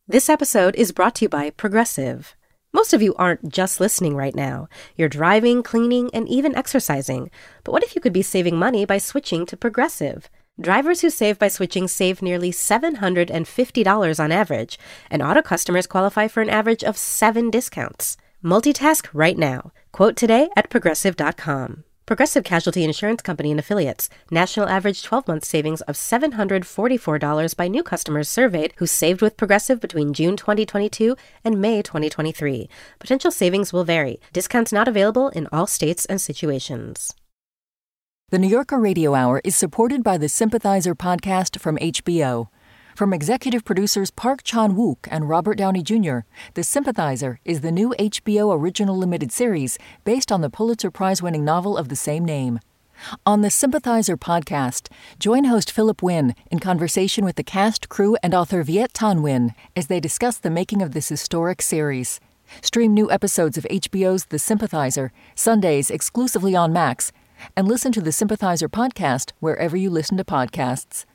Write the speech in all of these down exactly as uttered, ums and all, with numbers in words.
This episode is brought to you by Progressive. Most of you aren't just listening right now. You're driving, cleaning, and even exercising. But what if you could be saving money by switching to Progressive? Drivers who save by switching save nearly seven hundred fifty dollars on average, and auto customers qualify for an average of seven discounts. Multitask right now. Quote today at progressive dot com. Progressive Casualty Insurance Company and Affiliates. National average twelve-month savings of seven hundred forty-four dollars by new customers surveyed who saved with Progressive between June twenty twenty-two and May twenty twenty-three. Potential savings will vary. Discounts not available in all states and situations. The New Yorker Radio Hour is supported by the Sympathizer podcast from H B O. From executive producers Park Chan-wook and Robert Downey Junior, The Sympathizer is the new H B O original limited series based on the Pulitzer Prize-winning novel of the same name. On the Sympathizer podcast, join host Philip Wynn in conversation with the cast, crew, and author Viet Thanh Nguyen as they discuss the making of this historic series. Stream new episodes of H B O's The Sympathizer, Sundays exclusively on Max, and listen to the Sympathizer podcast wherever you listen to podcasts.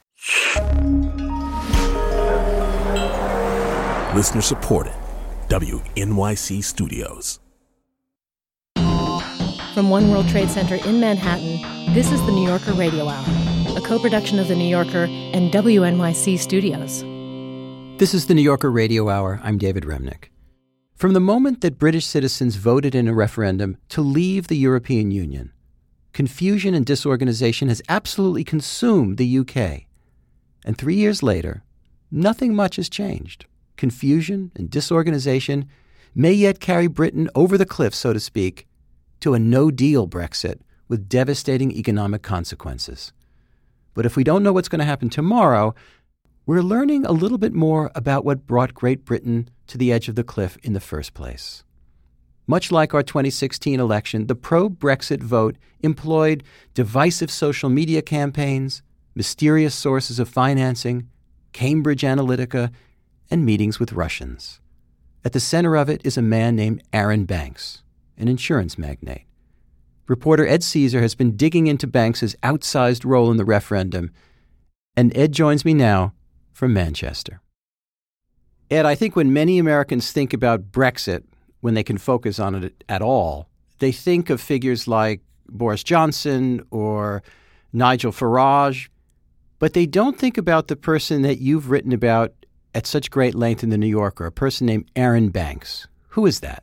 Listener supported. W N Y C Studios. From One World Trade Center in Manhattan, this is the New Yorker Radio Hour, a co-production of The New Yorker and W N Y C Studios. This is the New Yorker Radio Hour. I'm David Remnick. From the moment that British citizens voted in a referendum to leave the European Union, confusion and disorganization has absolutely consumed the U K. And three years later, nothing much has changed. Confusion and disorganization may yet carry Britain over the cliff, so to speak, to a no-deal Brexit with devastating economic consequences. But if we don't know what's going to happen tomorrow, we're learning a little bit more about what brought Great Britain to the edge of the cliff in the first place. Much like our twenty sixteen election, the pro-Brexit vote employed divisive social media campaigns, mysterious sources of financing, Cambridge Analytica, and meetings with Russians. At the center of it is a man named Arron Banks, an insurance magnate. Reporter Ed Caesar has been digging into Banks' outsized role in the referendum, and Ed joins me now from Manchester. Ed, I think when many Americans think about Brexit, when they can focus on it at all, they think of figures like Boris Johnson or Nigel Farage, but they don't think about the person that you've written about at such great length in The New Yorker, a person named Arron Banks. Who is that?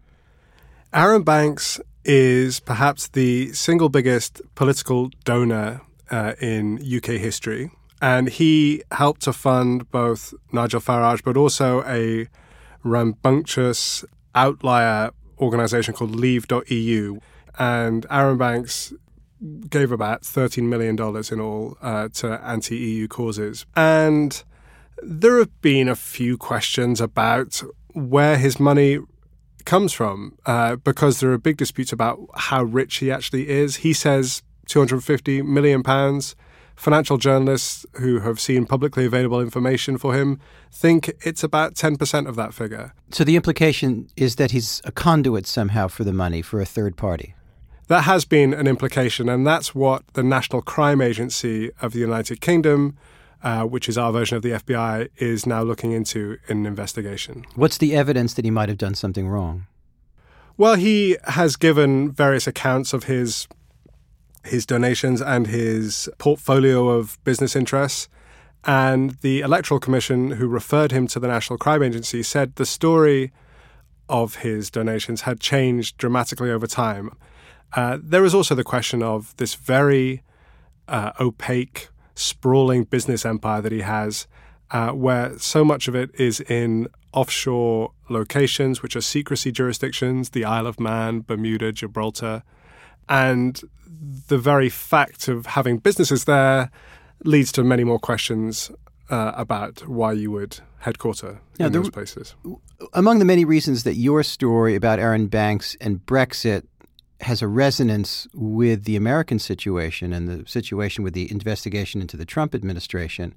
Arron Banks is perhaps the single biggest political donor uh, in U K history. And he helped to fund both Nigel Farage, but also a rambunctious outlier organization called Leave dot E U. And Arron Banks gave about thirteen million dollars in all uh, to anti-E U causes. And there have been a few questions about where his money comes from, uh, because there are big disputes about how rich he actually is. He says two hundred fifty million pounds. Financial journalists who have seen publicly available information for him think it's about ten percent of that figure. So the implication is that he's a conduit somehow for the money for a third party. That has been an implication, and that's what the National Crime Agency of the United Kingdom, uh, which is our version of the F B I, is now looking into in an investigation. What's the evidence that he might have done something wrong? Well, he has given various accounts of his his donations and his portfolio of business interests. And the Electoral Commission, who referred him to the National Crime Agency, said the story of his donations had changed dramatically over time. Uh, there is also the question of this very uh, opaque, sprawling business empire that he has, uh, where so much of it is in offshore locations, which are secrecy jurisdictions, the Isle of Man, Bermuda, Gibraltar. And the very fact of having businesses there leads to many more questions uh, about why you would headquarter now, in those places. Among the many reasons that your story about Arron Banks and Brexit has a resonance with the American situation and the situation with the investigation into the Trump administration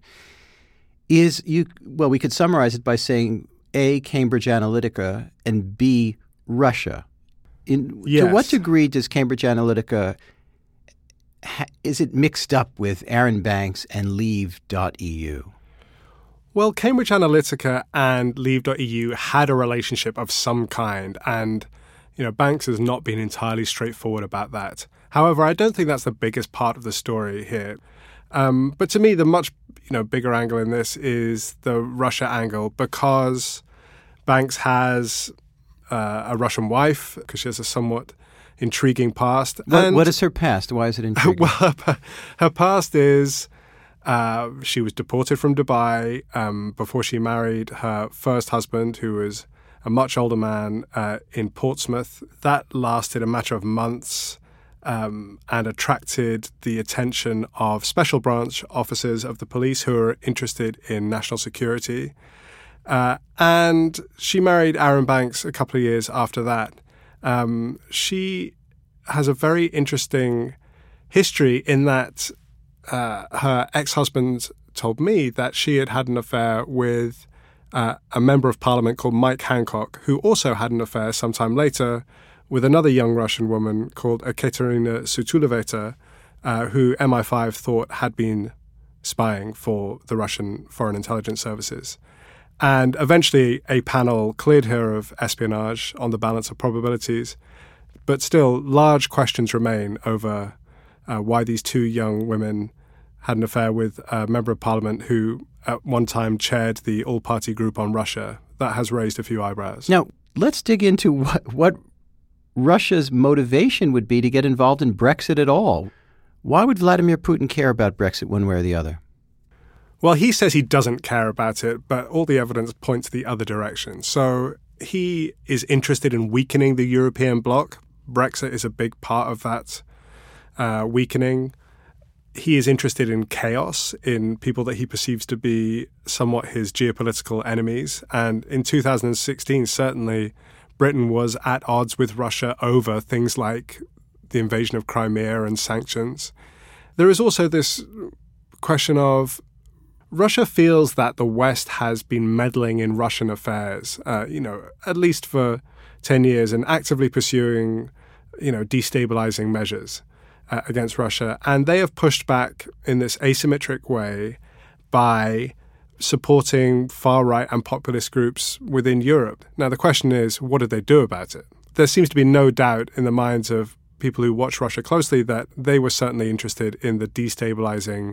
is, you. well, we could summarize it by saying A, Cambridge Analytica, and B, Russia. In, yes. To what degree does Cambridge Analytica, ha, is it mixed up with Arron Banks and Leave dot E U? Well, Cambridge Analytica and Leave dot E U had a relationship of some kind, and you know, Banks has not been entirely straightforward about that. However, I don't think that's the biggest part of the story here. Um, but to me, the much you know bigger angle in this is the Russia angle, because Banks has uh, a Russian wife, because she has a somewhat intriguing past. What, and, what is her past? Why is it intriguing? Well, her, her past is uh, she was deported from Dubai um, before she married her first husband, who was a much older man uh, in Portsmouth. That lasted a matter of months um, and attracted the attention of special branch officers of the police who are interested in national security. Uh, and she married Arron Banks a couple of years after that. Um, she has a very interesting history in that uh, her ex-husband told me that she had had an affair with uh, a member of parliament called Mike Hancock, who also had an affair sometime later with another young Russian woman called Ekaterina Sutuleveta, uh, who M I five thought had been spying for the Russian Foreign Intelligence Services. And eventually a panel cleared her of espionage on the balance of probabilities. But still, large questions remain over uh, why these two young women had an affair with a member of parliament who at one time chaired the all-party group on Russia. That has raised a few eyebrows. Now, let's dig into what, what Russia's motivation would be to get involved in Brexit at all. Why would Vladimir Putin care about Brexit one way or the other? Well, he says he doesn't care about it, but all the evidence points the other direction. So he is interested in weakening the European bloc. Brexit is a big part of that uh, weakening. He is interested in chaos, in people that he perceives to be somewhat his geopolitical enemies. And in two thousand sixteen, certainly, Britain was at odds with Russia over things like the invasion of Crimea and sanctions. There is also this question of Russia feels that the West has been meddling in Russian affairs, uh, you know, at least for ten years, and actively pursuing, you know, destabilizing measures uh, against Russia. And they have pushed back in this asymmetric way by supporting far-right and populist groups within Europe. Now, the question is, what did they do about it? There seems to be no doubt in the minds of people who watch Russia closely that they were certainly interested in the destabilizing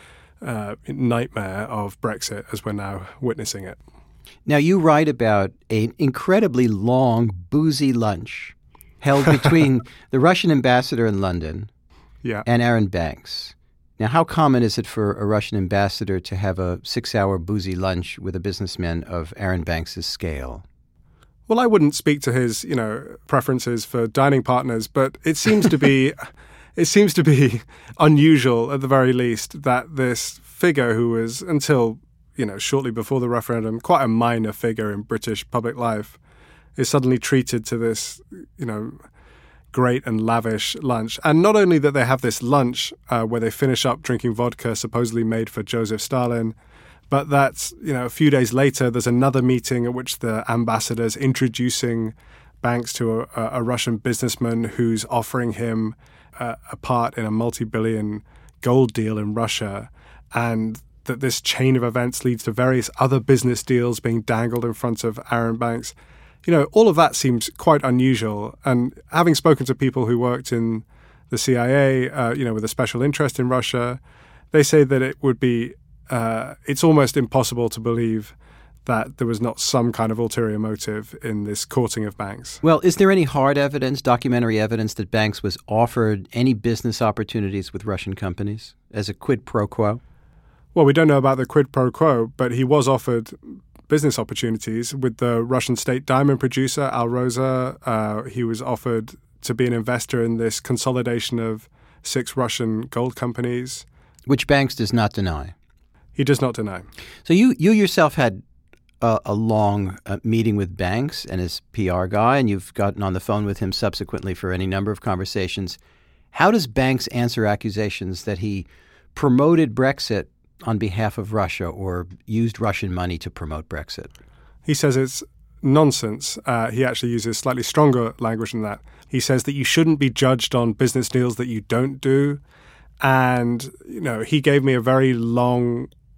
Uh, nightmare of Brexit as we're now witnessing it. Now, you write about an incredibly long, boozy lunch held between the Russian ambassador in London yeah. and Arron Banks. Now, how common is it for a Russian ambassador to have a six-hour boozy lunch with a businessman of Arron Banks' scale? Well, I wouldn't speak to his, you know, preferences for dining partners, but it seems to be... It seems to be unusual, at the very least, that this figure who was, until, you know, shortly before the referendum, quite a minor figure in British public life, is suddenly treated to this, you know, great and lavish lunch. And not only that they have this lunch uh, where they finish up drinking vodka supposedly made for Joseph Stalin, but that, you know, a few days later, there's another meeting at which the ambassador's introducing Banks to a, a Russian businessman who's offering him Uh, a part in a multi-billion gold deal in Russia, and that this chain of events leads to various other business deals being dangled in front of Arron Banks. You know, all of that seems quite unusual. And having spoken to people who worked in the C I A, uh, you know, with a special interest in Russia, they say that it would be, uh, it's almost impossible to believe that there was not some kind of ulterior motive in this courting of Banks. Well, is there any hard evidence, documentary evidence, that Banks was offered any business opportunities with Russian companies as a quid pro quo? Well, we don't know about the quid pro quo, but he was offered business opportunities with the Russian state diamond producer, Alrosa. Uh, he was offered to be an investor in this consolidation of six Russian gold companies. Which Banks does not deny. He does not deny. So you, you yourself had a, a long uh, meeting with Banks and his P R guy, and you've gotten on the phone with him subsequently for any number of conversations. How does Banks answer accusations that he promoted Brexit on behalf of Russia or used Russian money to promote Brexit? He says it's nonsense. Uh, he actually uses slightly stronger language than that. He says that you shouldn't be judged on business deals that you don't do. And, you know, he gave me a very long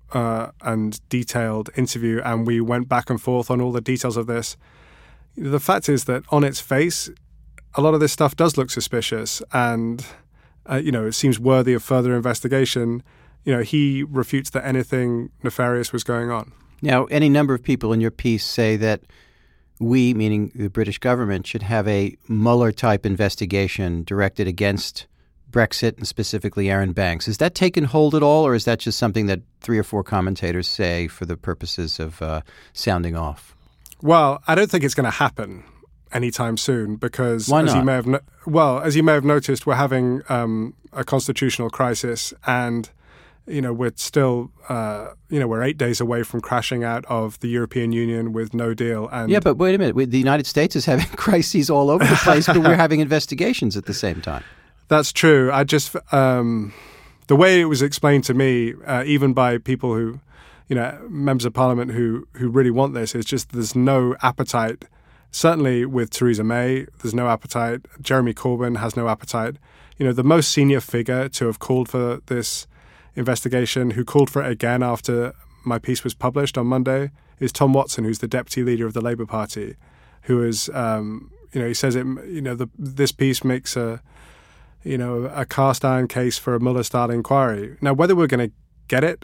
uh, and detailed interview, and we went back and forth on all the details of this. The fact is that on its face, a lot of this stuff does look suspicious, and uh, you know, it seems worthy of further investigation. You know, he refutes that anything nefarious was going on. Now, any number of people in your piece say that we, meaning the British government, should have a Mueller-type investigation directed against Brexit and specifically Arron Banks. Has that taken hold at all, or is that just something that three or four commentators say for the purposes of uh, sounding off? Well, I don't think it's going to happen anytime soon because, Why as not? you may have no- well, as you may have noticed, we're having um, a constitutional crisis, and you know we're still, uh, you know, we're eight days away from crashing out of the European Union with no deal. And Yeah, but wait a minute. We- The United States is having crises all over the place, but we're having investigations at the same time. That's true. I just um, the way it was explained to me, uh, even by people who, you know, members of Parliament who who really want this, is just there's no appetite. Certainly with Theresa May, there's no appetite. Jeremy Corbyn has no appetite. You know, the most senior figure to have called for this investigation, who called for it again after my piece was published on Monday, is Tom Watson, who's the deputy leader of the Labour Party, who is, um, you know, he says it. You know, the, this piece makes a, you know, a cast iron case for a Mueller-style inquiry. Now, whether we're going to get it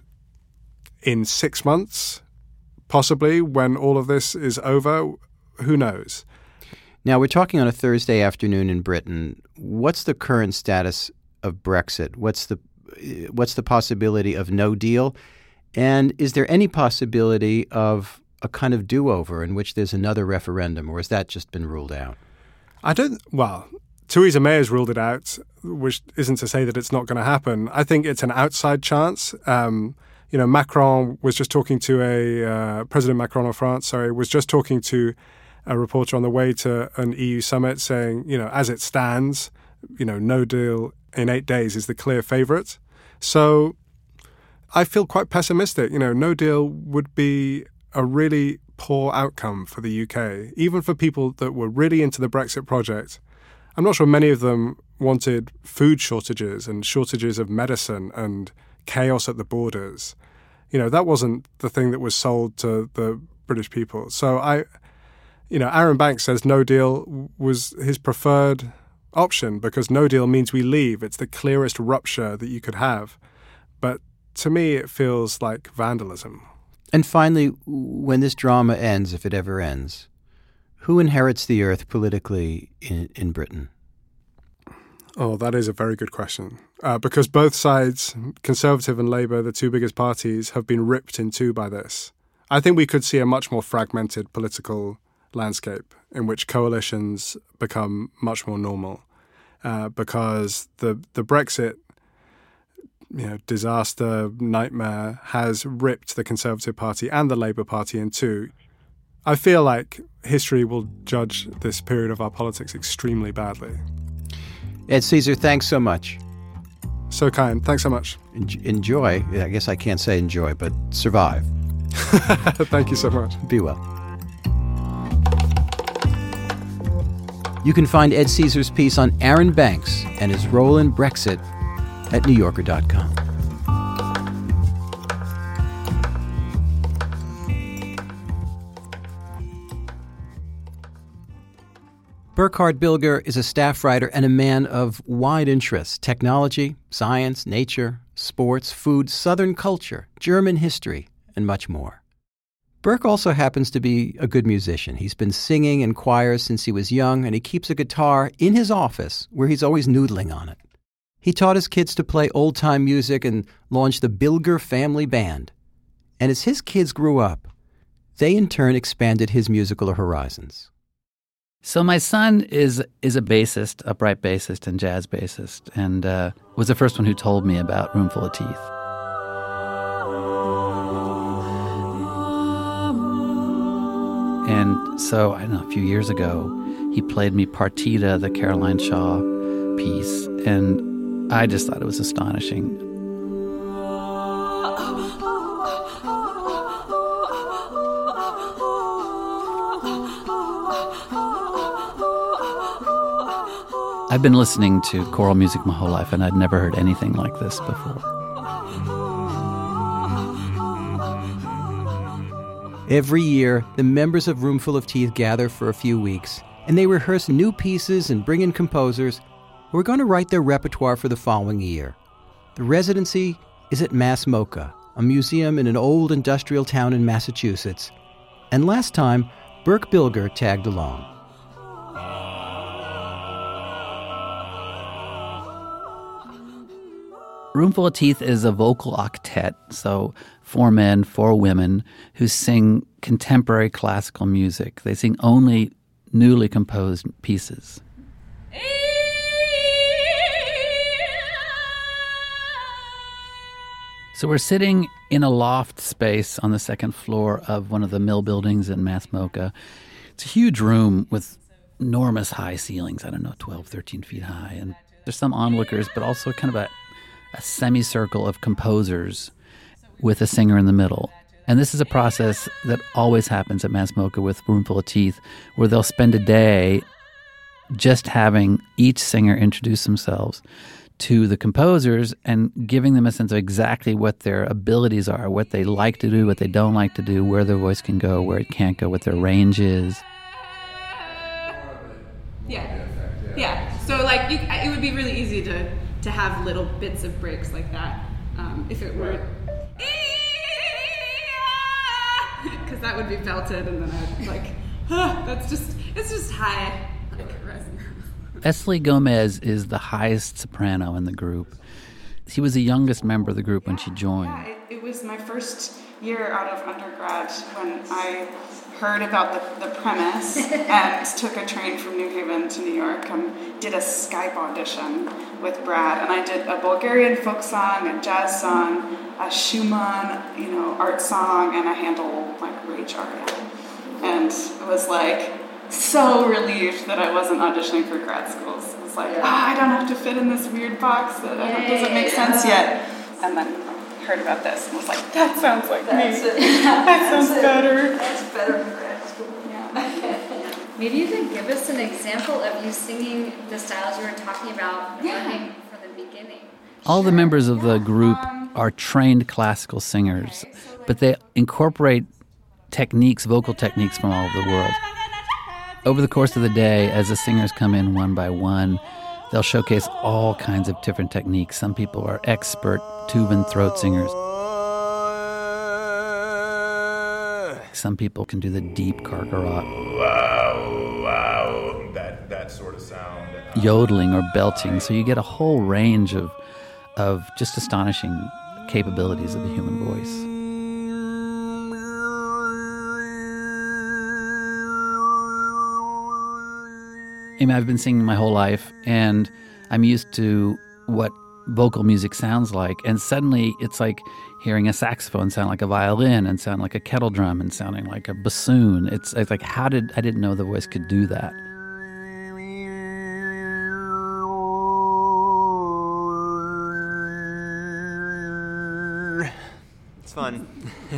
in six months, possibly when all of this is over, who knows? Now, we're talking on a Thursday afternoon in Britain. What's the current status of Brexit? What's the what's the possibility of no deal? And is there any possibility of a kind of do-over in which there's another referendum, or has that just been ruled out? I don't, well, Theresa May has ruled it out, which isn't to say that it's not going to happen. I think it's an outside chance. Um, you know, Macron was just talking to a, uh, President Macron of France, sorry, was just talking to a reporter on the way to an E U summit saying, you know, as it stands, you know, no deal in eight days is the clear favourite. So I feel quite pessimistic. You know, no deal would be a really poor outcome for the U K, even for people that were really into the Brexit project. I'm not sure many of them wanted food shortages and shortages of medicine and chaos at the borders. You know, that wasn't the thing that was sold to the British people. So I, you know, Arron Banks says no deal was his preferred option because no deal means we leave. It's the clearest rupture that you could have. But to me, it feels like vandalism. And finally, when this drama ends, if it ever ends, who inherits the earth politically in, in Britain? Oh, that is a very good question. Uh, because both sides, Conservative and Labour, the two biggest parties, have been ripped in two by this. I think we could see a much more fragmented political landscape in which coalitions become much more normal. Uh, because the the Brexit you know, disaster, nightmare has ripped the Conservative Party and the Labour Party in two. I feel like history will judge this period of our politics extremely badly. Ed Caesar, thanks so much. So kind. Thanks so much. En- enjoy. I guess I can't say enjoy, but survive. Thank you so much. Be well. You can find Ed Caesar's piece on Arron Banks and his role in Brexit at new yorker dot com. Burkhard Bilger is a staff writer and a man of wide interests: technology, science, nature, sports, food, Southern culture, German history, and much more. Burke also happens to be a good musician. He's been singing in choirs since he was young, and he keeps a guitar in his office where he's always noodling on it. He taught his kids to play old-time music and launched the Bilger Family Band. And as his kids grew up, they in turn expanded his musical horizons. So my son is is a bassist, upright bassist and jazz bassist, and uh, was the first one who told me about Roomful of Teeth. And so, I don't know, a few years ago, he played me Partita, the Caroline Shaw piece, and I just thought it was astonishing. I've been listening to choral music my whole life, and I'd never heard anything like this before. Every year, the members of Roomful of Teeth gather for a few weeks, and they rehearse new pieces and bring in composers who are going to write their repertoire for the following year. The residency is at Mass MoCA, a museum in an old industrial town in Massachusetts. And last time, Burke Bilger tagged along. Roomful of Teeth is a vocal octet, so four men, four women, who sing contemporary classical music. They sing only newly composed pieces. So we're sitting in a loft space on the second floor of one of the mill buildings in Mass MoCA. It's a huge room with enormous high ceilings, I don't know, twelve, thirteen feet high. And there's some onlookers, but also kind of a a semicircle of composers with a singer in the middle. And this is a process that always happens at Mass MoCA with Roomful of Teeth, where they'll spend a day just having each singer introduce themselves to the composers and giving them a sense of exactly what their abilities are, what they like to do, what they don't like to do, where their voice can go, where it can't go, what their range is. Yeah. Yeah. So, like, you, it would be really easy to to have little bits of breaks like that, um, if it were, because that would be belted, and then I'd like, huh, that's just, it's just high, like resonance. Wesley Gomez is the highest soprano in the group. He was the youngest member of the group when she joined. Yeah, it, it was my first year out of undergrad when I heard about the, the premise and took a train from New Haven to New York and did a Skype audition with Brad. And I did a Bulgarian folk song, a jazz song, a Schumann, you know, art song, and a Handel, like, Rage aria. And I was like so relieved that I wasn't auditioning for grad schools. It was like, ah, oh, I don't have to fit in this weird box that yeah, doesn't make yeah. sense yet. And then heard about this and was like, that sounds like That's me. It. That sounds That's better. It. That's better for grad school. Yeah. Maybe you could give us an example of you singing the styles you were talking about yeah. learning from the beginning. All the members of the group are trained classical singers, but they incorporate techniques, vocal techniques from all over the world. Over the course of the day, as the singers come in one by one, they'll showcase all kinds of different techniques. Some people are expert tube and throat singers. Some people can do the deep karkarat. Wow, wow, that that sort of sound. Yodeling or belting. So you get a whole range of of just astonishing capabilities of the human voice. I mean, I've been singing my whole life, and I'm used to what vocal music sounds like, and suddenly it's like hearing a saxophone sound like a violin and sound like a kettle drum and sounding like a bassoon. It's, it's like, how did I didn't know the voice could do that. It's fun.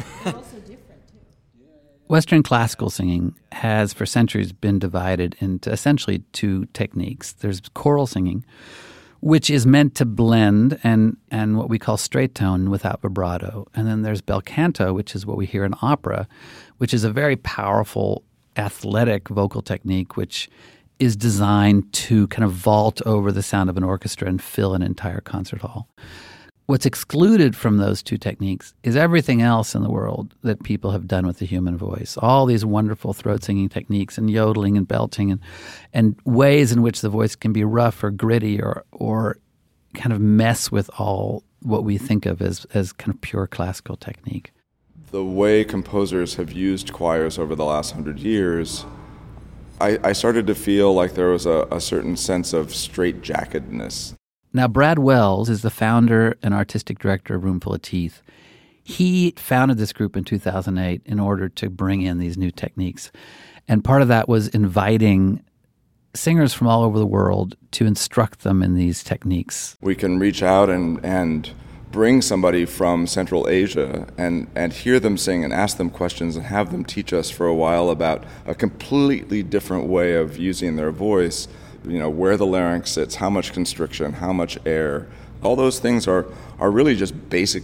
Western classical singing has for centuries been divided into essentially two techniques. There's choral singing, which is meant to blend and, and what we call straight tone without vibrato. And then there's bel canto, which is what we hear in opera, which is a very powerful, athletic vocal technique, which is designed to kind of vault over the sound of an orchestra and fill an entire concert hall. What's excluded from those two techniques is everything else in the world that people have done with the human voice. All these wonderful throat singing techniques and yodeling and belting and and ways in which the voice can be rough or gritty or or kind of mess with all what we think of as, as kind of pure classical technique. The way composers have used choirs over the last hundred years, I, I started to feel like there was a, a certain sense of straitjackedness. Now, Brad Wells is the founder and artistic director of Roomful of Teeth. He founded this group in two thousand eight in order to bring in these new techniques. And part of that was inviting singers from all over the world to instruct them in these techniques. We can reach out and, and bring somebody from Central Asia and, and hear them sing and ask them questions and have them teach us for a while about a completely different way of using their voice. You know, where the larynx sits, how much constriction, how much air. All those things are, are really just basic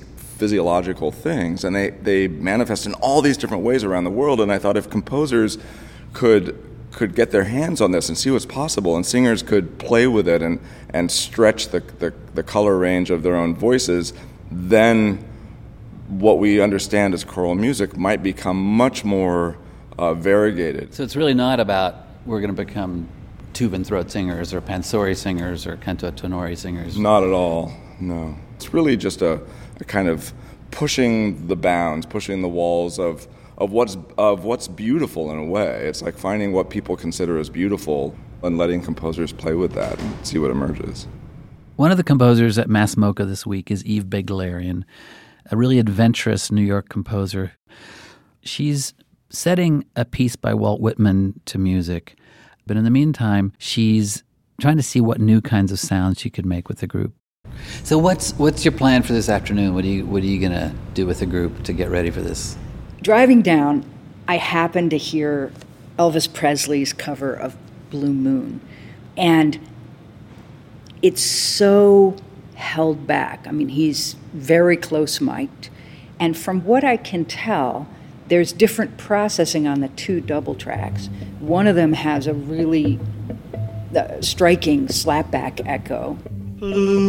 physiological things, and they, they manifest in all these different ways around the world. And I thought if composers could could get their hands on this and see what's possible, and singers could play with it and, and stretch the, the, the color range of their own voices, then what we understand as choral music might become much more uh, variegated. So it's really not about we're going to become tube and throat singers or pansori singers or canto tenore singers. Not at all, no. It's really just a, a kind of pushing the bounds, pushing the walls of of what's of what's beautiful in a way. It's like finding what people consider as beautiful and letting composers play with that and see what emerges. One of the composers at Mass MoCA this week is Eve Beglarian, a really adventurous New York composer. She's setting a piece by Walt Whitman to music, but in the meantime, she's trying to see what new kinds of sounds she could make with the group. So what's what's your plan for this afternoon? What are you what are you gonna do with the group to get ready for this? Driving down, I happened to hear Elvis Presley's cover of Blue Moon, and it's so held back. I mean, he's very close mic'd, and from what I can tell, there's different processing on the two double tracks. One of them has a really uh, striking slapback echo. Blue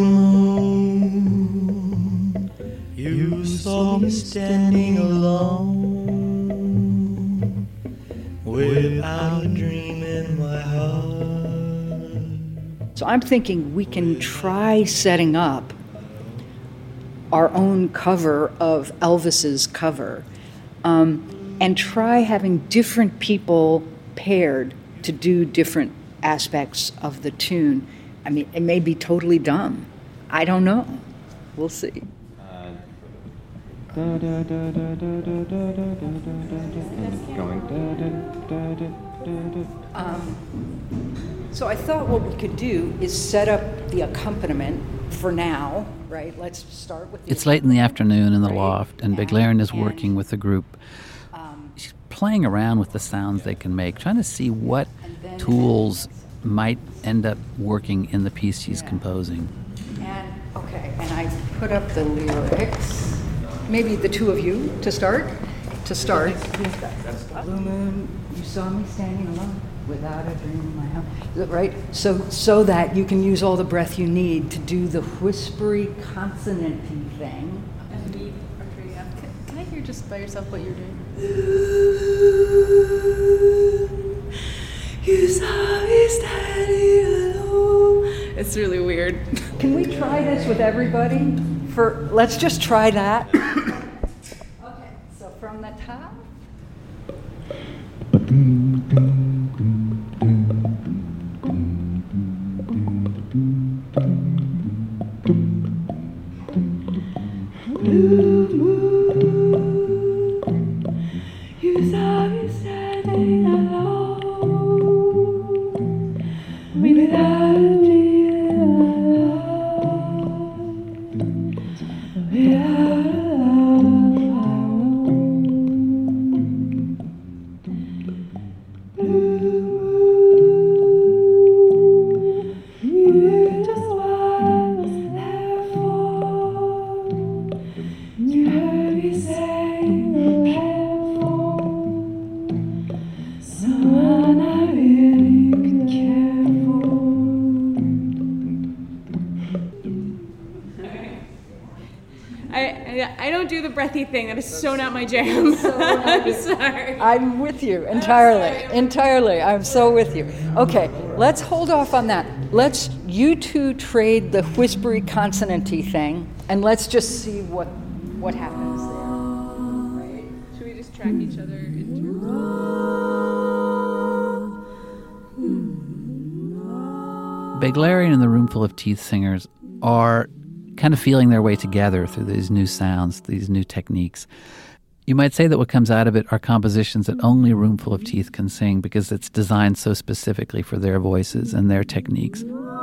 moon, you saw me standing alone, without a dream in my heart. So I'm thinking we can try setting up our own cover of Elvis's cover, um, and try having different people paired to do different aspects of the tune. I mean, it may be totally dumb. I don't know. We'll see. Um, so I thought what we could do is set up the accompaniment for now, right? Let's start with the It's late in the afternoon in the loft, and Beglarian is working with the group. She's playing around with the sounds they can make, trying to see what tools might end up working in the piece she's yeah. composing. And okay, and I put up the lyrics. Maybe the two of you to start. To start. Blue moon, you saw me standing alone without a dream in my house. Right? So so that you can use all the breath you need to do the whispery consonant-y thing. And we are pretty up. Can, can I hear just by yourself what you're doing? You saw me standing alone. It's really weird. Can we try this with everybody? For let's just try that. Okay, so from the top. Blue moon, you saw me standing alone, without a dream, without I don't do the breathy thing. That is so not my jam. So I'm sorry. I'm with you entirely. I'm entirely. I'm so with you. Okay, let's hold off on that. Let's you two trade the whispery consonant-y thing, and let's just see what what happens there. Right? Should we just track each other in terms of... Beglarian and the Roomful of Teeth singers are kind of feeling their way together through these new sounds, these new techniques. You might say that what comes out of it are compositions that only a Roomful of Teeth can sing because it's designed so specifically for their voices and their techniques.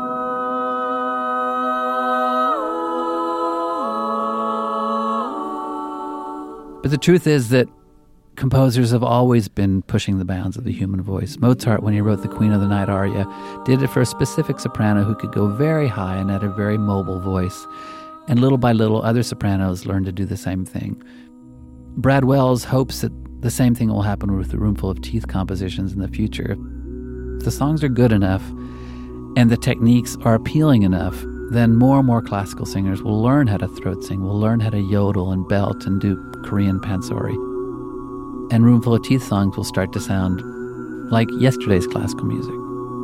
But the truth is that composers have always been pushing the bounds of the human voice. Mozart, when he wrote the Queen of the Night aria, did it for a specific soprano who could go very high and had a very mobile voice. And little by little, other sopranos learn to do the same thing. Brad Wells hopes that the same thing will happen with the Roomful of Teeth compositions in the future. If the songs are good enough and the techniques are appealing enough, then more and more classical singers will learn how to throat sing, will learn how to yodel and belt and do Korean pansori. And Roomful of Teeth songs will start to sound like yesterday's classical music.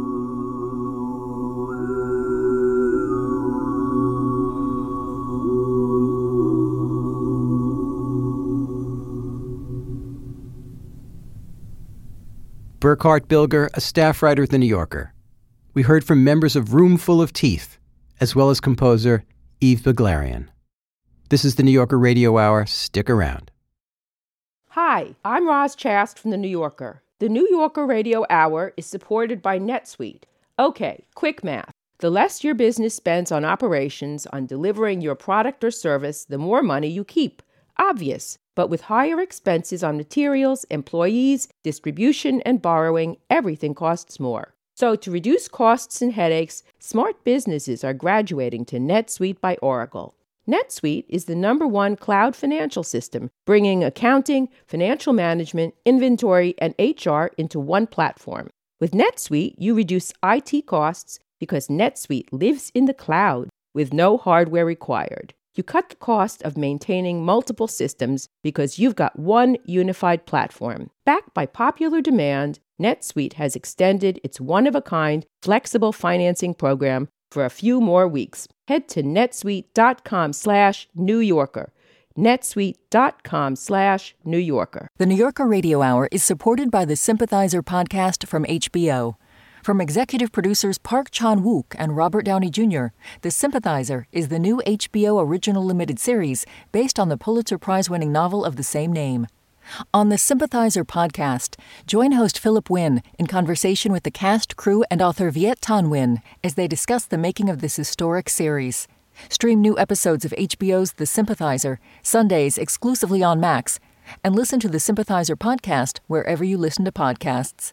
Burkhart Bilger, a staff writer at The New Yorker. We heard from members of Roomful of Teeth, as well as composer Eve Beglarian. This is the New Yorker Radio Hour. Stick around. Hi, I'm Roz Chast from The New Yorker. The New Yorker Radio Hour is supported by NetSuite. Okay, quick math. The less your business spends on operations, on delivering your product or service, the more money you keep. Obvious. But with higher expenses on materials, employees, distribution, and borrowing, everything costs more. So to reduce costs and headaches, smart businesses are graduating to NetSuite by Oracle. NetSuite is the number one cloud financial system, bringing accounting, financial management, inventory, and H R into one platform. With NetSuite, you reduce I T costs because NetSuite lives in the cloud with no hardware required. You cut the cost of maintaining multiple systems because you've got one unified platform. Backed by popular demand, NetSuite has extended its one-of-a-kind flexible financing program for a few more weeks. Head to netsuite.com slash New Yorker. netsuite.com slash New Yorker. The New Yorker Radio Hour is supported by the Sympathizer podcast from H B O. From executive producers Park Chan-wook and Robert Downey Junior, The Sympathizer is the new H B O original limited series based on the Pulitzer Prize-winning novel of the same name. On the Sympathizer podcast, join host Philip Wynn in conversation with the cast, crew, and author Viet Thanh Nguyen as they discuss the making of this historic series. Stream new episodes of H B O's The Sympathizer, Sundays exclusively on Max, and listen to the Sympathizer podcast wherever you listen to podcasts.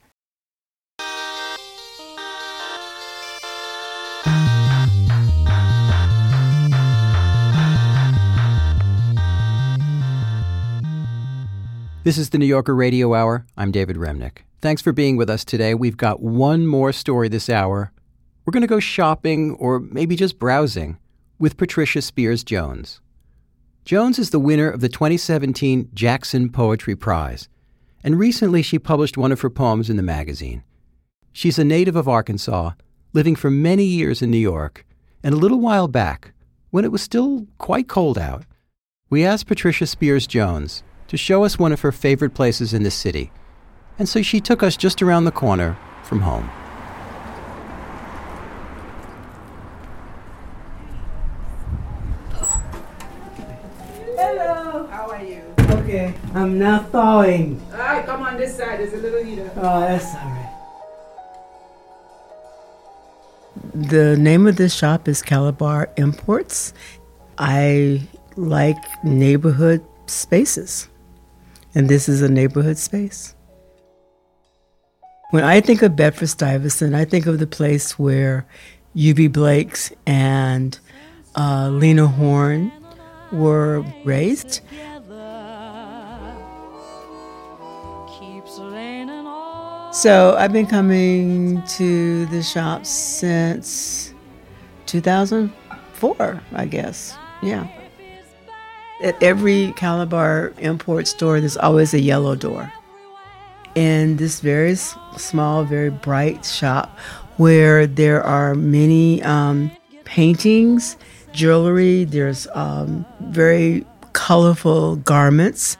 This is the New Yorker Radio Hour. I'm David Remnick. Thanks for being with us today. We've got one more story this hour. We're going to go shopping, or maybe just browsing, with Patricia Spears Jones. Jones is the winner of the twenty seventeen Jackson Poetry Prize, and recently she published one of her poems in the magazine. She's a native of Arkansas, living for many years in New York, and a little while back, when it was still quite cold out, we asked Patricia Spears Jones to show us one of her favorite places in the city, and so she took us just around the corner from home. Hello. How are you? Okay, I'm now thawing. All right, come on this side. There's a little heater. Oh, that's all right. The name of this shop is Calabar Imports. I like neighborhood spaces, and this is a neighborhood space. When I think of Bedford-Stuyvesant, I think of the place where U B Blakes and uh, Lena Horne were raised. So I've been coming to the shop since two thousand four, I guess. Yeah. At every Calabar import store, there's always a yellow door. In this very s- small, very bright shop where there are many um, paintings, jewelry, there's um, very colorful garments.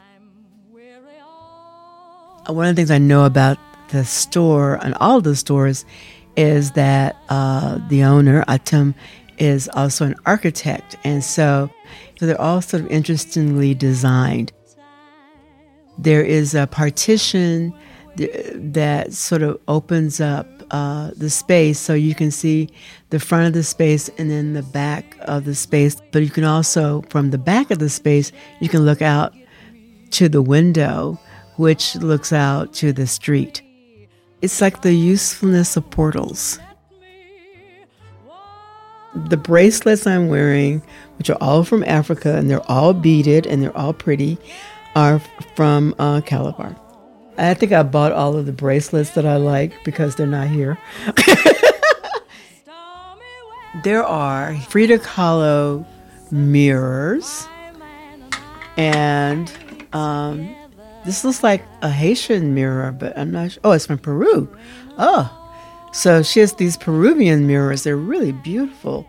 One of the things I know about the store and all the stores is that uh, the owner, Atum, is also an architect. And so, so they're all sort of interestingly designed. There is a partition th- that sort of opens up uh, the space so you can see the front of the space and then the back of the space. But you can also, from the back of the space, you can look out to the window, which looks out to the street. It's like the usefulness of portals. The bracelets I'm wearing, which are all from Africa, and they're all beaded and they're all pretty, are from uh, Calabar. I think I bought all of the bracelets that I like because they're not here. There are Frida Kahlo mirrors, and um, this looks like a Haitian mirror, but I'm not sure. Oh, it's from Peru. Oh, so she has these Peruvian mirrors. They're really beautiful.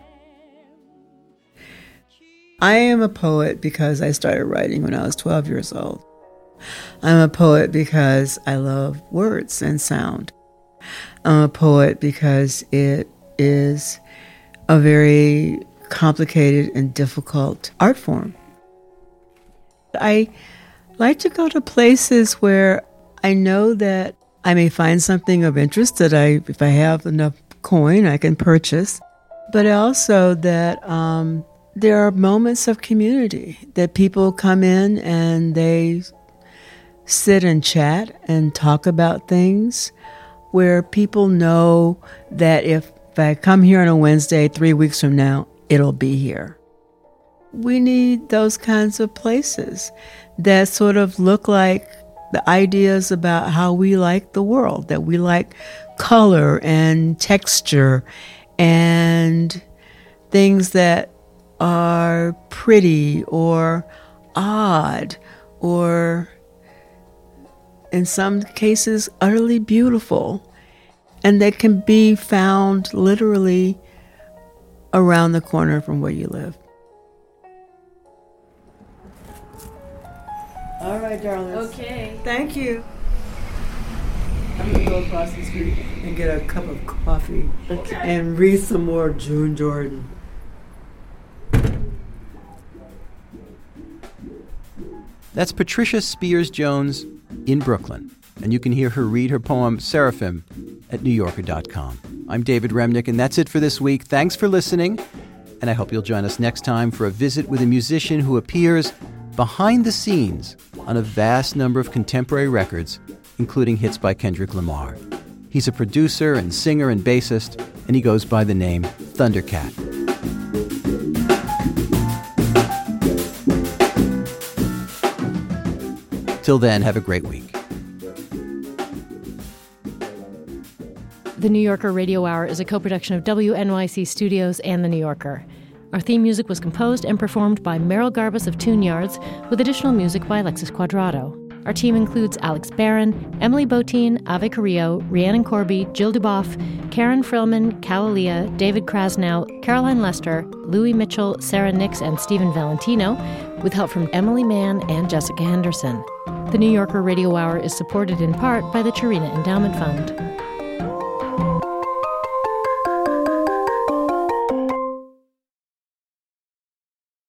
I am a poet because I started writing when I was twelve years old. I'm a poet because I love words and sound. I'm a poet because it is a very complicated and difficult art form. I like to go to places where I know that I may find something of interest that I, if I have enough coin, I can purchase. But also that um, there are moments of community, that people come in and they sit and chat and talk about things, where people know that if, if I come here on a Wednesday, three weeks from now, it'll be here. We need those kinds of places that sort of look like the ideas about how we like the world, that we like color and texture and things that are pretty or odd or, in some cases, utterly beautiful, and that can be found literally around the corner from where you live. All right, darlings. Okay. Thank you. I'm going to go across the street and get a cup of coffee okay. and read some more June Jordan. That's Patricia Spears-Jones in Brooklyn, and you can hear her read her poem Seraphim at new yorker dot com. I'm David Remnick, and that's it for this week. Thanks for listening, and I hope you'll join us next time for a visit with a musician who appears behind the scenes on a vast number of contemporary records, including hits by Kendrick Lamar. He's a producer and singer and bassist, and he goes by the name Thundercat. Till then, have a great week. The New Yorker Radio Hour is a co-production of W N Y C Studios and The New Yorker. Our theme music was composed and performed by Merrill Garbus of Tune Yards, with additional music by Alexis Quadrado. Our team includes Alex Barron, Emily Botine, Ave Carrillo, Rhiannon Corby, Jill Duboff, Karen Frillman, Calalia, David Krasnow, Caroline Lester, Louis Mitchell, Sarah Nix, and Stephen Valentino, with help from Emily Mann and Jessica Henderson. The New Yorker Radio Hour is supported in part by the Chirina Endowment Fund.